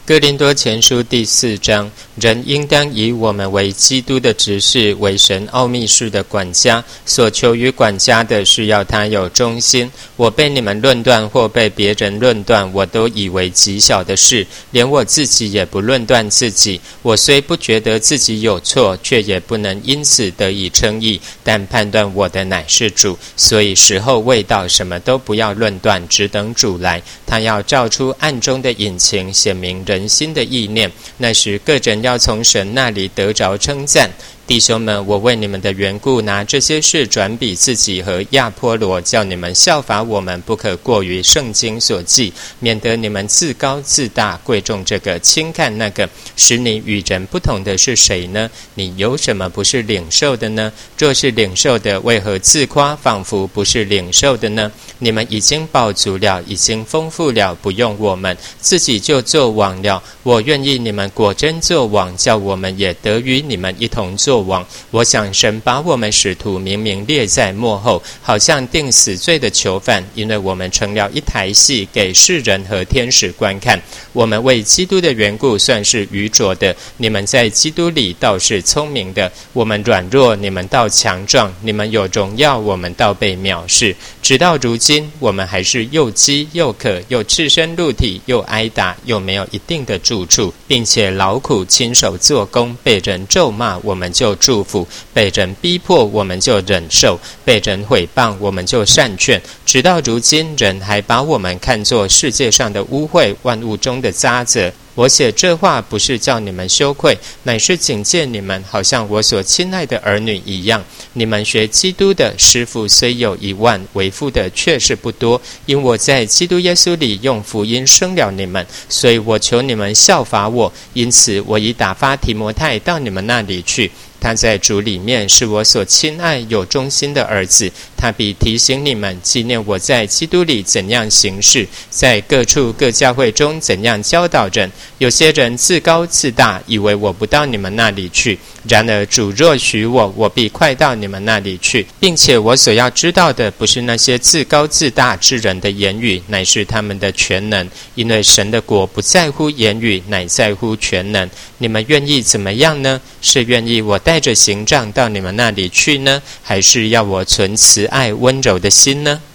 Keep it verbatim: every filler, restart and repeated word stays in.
哥林多前书第四章，人应当以我们为基督的执事，为神奥秘事的管家。所求于管家的是要他有忠心。我被你们论断或被别人论断，我都以为极小的事，连我自己也不论断自己。我虽不觉得自己有错，却也不能因此得以称义，但判断我的乃是主。所以时候未到，什么都不要论断，只等主来。他要照出暗中的隐情，显明人心的意念，那时个人要从神那里得着称赞。弟兄们，我为你们的缘故，拿这些事转比自己和亚波罗，叫你们效法我们，不可过于圣经所记，免得你们自高自大，贵重这个，轻看那个。使你与人不同的是谁呢？你有什么不是领受的呢？若是领受的，为何自夸，仿佛不是领受的呢？你们已经饱足了，已经丰富了，不用我们，自己就做王了。我愿意你们果真做王，叫我们也得与你们一同做王。我想神把我们使徒明明列在末后，好像定死罪的囚犯，因为我们成了一台戏，给世人和天使观看。我们为基督的缘故算是愚拙的，你们在基督里倒是聪明的。我们软弱，你们倒强壮；你们有荣耀，我们倒被藐视。直到如今，我们还是又饥又渴，又赤身露体，又挨打，又没有一定的住处，并且劳苦亲手做工，被人咒骂，我们就祝福；被人逼迫，我们就忍受；被人毁谤，我们就善劝。直到如今，人还把我们看作世界上的污秽，万物中的渣滓。我写这话不是叫你们羞愧，乃是警戒你们，好像我所亲爱的儿女一样。你们学基督的，师傅虽有一万，为父的却是不多。因我在基督耶稣里用福音生了你们，所以我求你们效法我。因此我已打发提摩太到你们那里去，他在主里面是我所亲爱有忠心的儿子，他必提醒你们，纪念我在基督里怎样行事，在各处各教会中怎样教导人。有些人自高自大，以为我不到你们那里去，然而主若许我，我必快到你们那里去。并且我所要知道的，不是那些自高自大之人的言语，乃是他们的全能。因为神的国不在乎言语，乃在乎全能。你们愿意怎么样呢？是愿意我带着刑杖到你们那里去呢，还是要我存慈爱温柔的心呢？